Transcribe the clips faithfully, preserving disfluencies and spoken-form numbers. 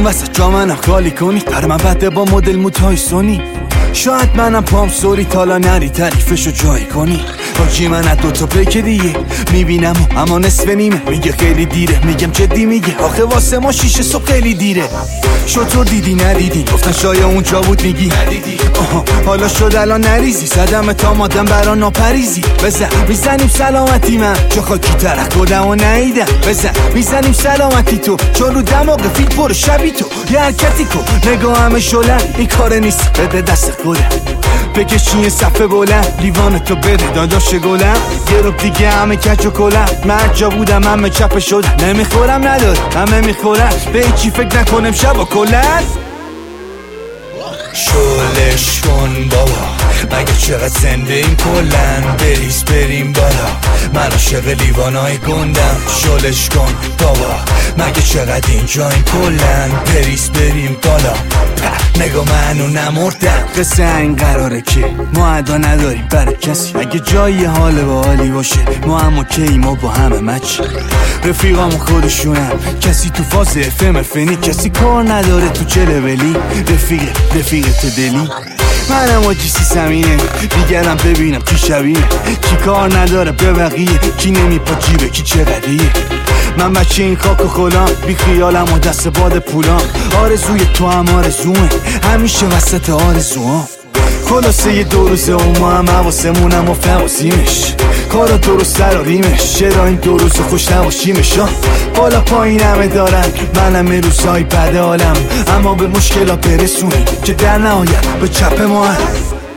اون وسط جا منم خالی کنی، پر من بده با مدل موتای سونی. شاید منم پام سوری تالا نری تعریفشو جایی کنی. حاجی من از دوتا پیک دیگه میبینم اما نصف نیمه. میگه خیلی دیره، میگم جدی میگه آخه واسه ما شیشه صبح خیلی دیره. شطور دیدی ندیدی؟ گفتن شاید اونجا بود میگی ندیدی. آها حالا شد الان نریزی، صدم تا مادم برا ناپریزی. بزن میزنیم سلامتی من چه خاکی ترک خودم و نیدم. بزن میزنیم سلامتی تو چون رو دماغ فیل پر شبی تو. یه حرکتی کن نگاه همه شلن، این کار نیست بده دست خودم. بکشی یه صفحه بلند لیوان تو بده داداش گلم. یه رو دیگه همه کچ و کلم. من جا بودم همه چپه شدم. نمیخورم نداره همه میخورن، به هیچی فکر نکنم شب و کلن. شلش کن بابا مگه چقدر زنده این کلن. بریز بریم بالا من عاشق لیوانای گندم. شلش کن بابا مگه چقدر اینجا این کلن. بریز بریم بالا نگاه منو نمردم. قصه این قراره که ما ادا نداریم برای کسی. اگه جایی حال با حالی باشه ما هم اوکی، ما با همه مچ. رفیقامو خودشونم کسی تو فاز افم فنی، کسی کار نداره تو چه لولی. رفیق رفیق تو دلی منم آجی سی سمینه دیگرم ببینم کی شبیه. کی کار نداره به بقیه، کی نمیپا جیبه کی چقدریه. من بچه این خاک و خلام بی خیالم و دست باد پولام. آرزوی تو هم آرزومه همیشه وسط آرزوام. خلاصه یه دو روزه و ما هم حواسمونم و فواسیمش. کارا درست سر و ریمش، چرا این دو روز خوش نباشیمش. بالا پایین همه دارن منم یه روزهای بده حالم، اما به مشکلا برسونیم که در نهایت به چپ ما هم.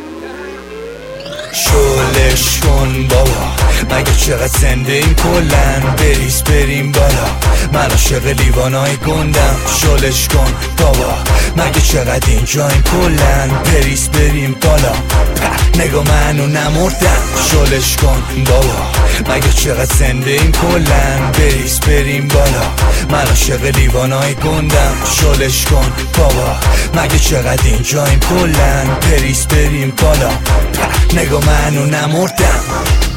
شلش کن بابا مگه چقدر زنده این کلن. بریز بریم بالا من عاشق لیوانای گندم. شلش کن بابا مگه چقدر اینجا این کلن. بریز بریم بالا نگاه منو نمردم. شلش کن بابا مگه چقدر زنده این کلن. بریز بریم بالا من عاشق لیوانای گندم. شلش کن بابا مگه چقدر اینجا این کلن. بریز بریم بالا نگاه منو نمردم.